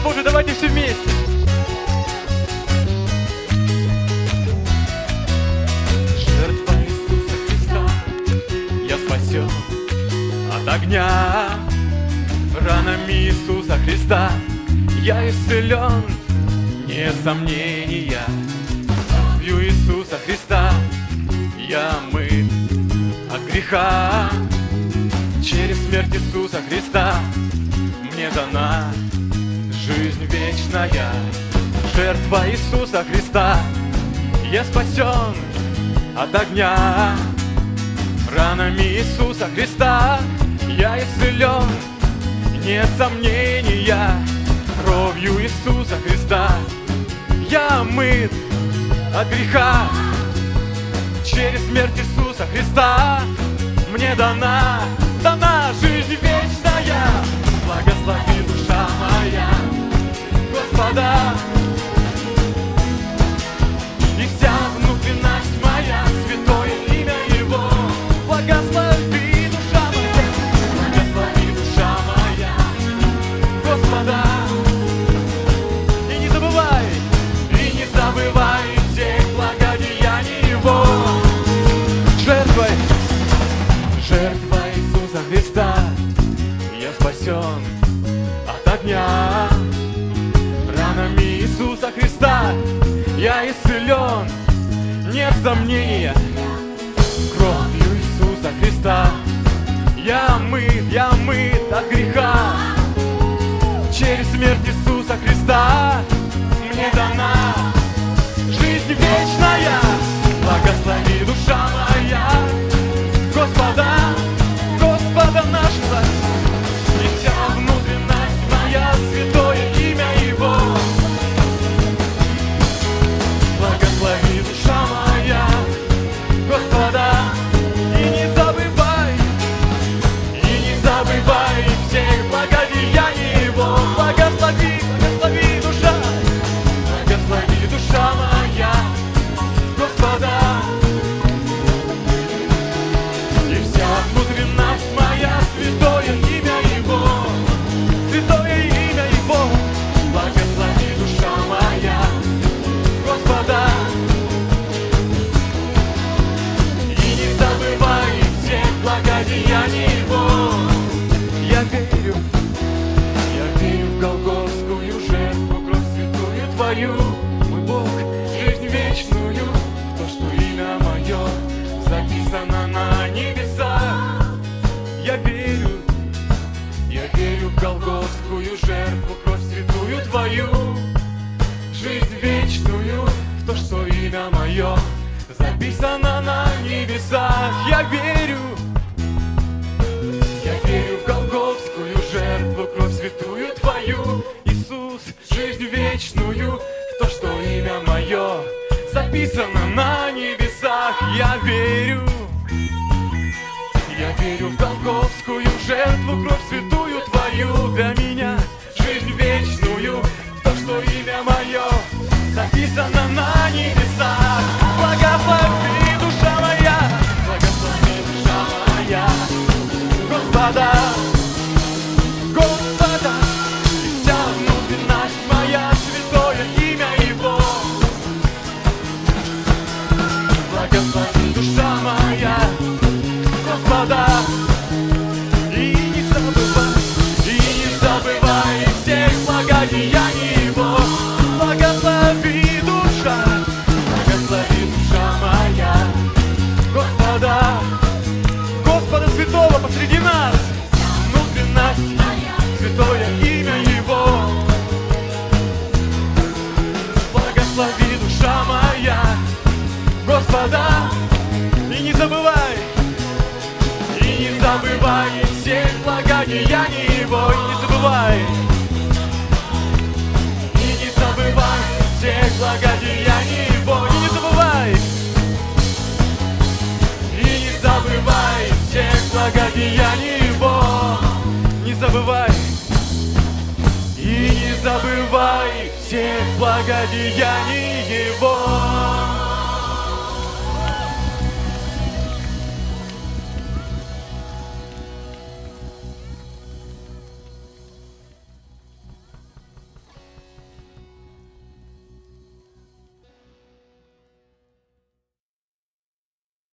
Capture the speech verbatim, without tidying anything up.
Божий, давайте все вместе. Жертва Иисуса Христа, я спасен от огня. Ранами Иисуса Христа я исцелен, нет сомнения. Кровью Иисуса Христа я мыт от греха. Через смерть Иисуса Христа мне дана жизнь вечная. Жертва Иисуса Христа, я спасен от огня. Ранами Иисуса Христа я исцелен, нет сомнения. Кровью Иисуса Христа я мыт от греха. Через смерть Иисуса Христа мне дана, дана жизнь вечная. Благослови душа моя Господа, и вся внутренность моя святое имя Его. Благослови душа моя, благослови душа моя Господа, и не забывай, и не забывай всех благодеяний Его. Жертвой, жертва Иисуса Христа я спасен от огня. Ранами Иисуса Христа я исцелен, нет сомнения. Кровью Иисуса Христа я мыт, я мыт от греха. Через смерть Иисуса Христа мне дана жизнь вечная. Благослови душа моя Господа, Господа нашего, и вся внутренность моя святое имя Его. Благослови душа моя Господа, и не забывай, и не забывай всех благодеяний Его. Благослови, благослови душа, благослови душа моя Господа, и вся внутренность моя святое имя Его, святое имя Его. Благослови душа моя Господа, и не забывай всех благодеяний Его. Я верю, я верю в голгофскую жертву, кровь святую Твою, мой Бог, жизнь вечную, в то, что имя мое записано на небесах. Я верю, я верю в голгофскую жертву, кровь святую Твою, жизнь вечную, в то, что имя мое записано на небесах. Я верю, я верю в голгофскую жертву, кровь святую Твою, Иисус, жизнь вечную, в то, что имя мое записано на небесах. Я верю, я верю в голгофскую жертву, кровь святую Твою для меня, жизнь вечную, в то, что имя мое записано на небесах. Благослови душа моя, благослови душа моя Господа, Господа, и вся внутренность моя святое имя Его. Благослови душа моя Господа, и не забывай, и не забывай всех благодеяний Его. Благослови душа, благослови душа моя Господа, Господа святого посреди нас, внутренность, святое имя Его. Благослови душа моя Господа, и не забывай, и не забывай всех благодеяний Его. И не забывай, и не забывай всех благодеяний Его. И не забывай, и не забывай всех благодеяний Его. Не забывай, и не забывай всех благодеяний Его.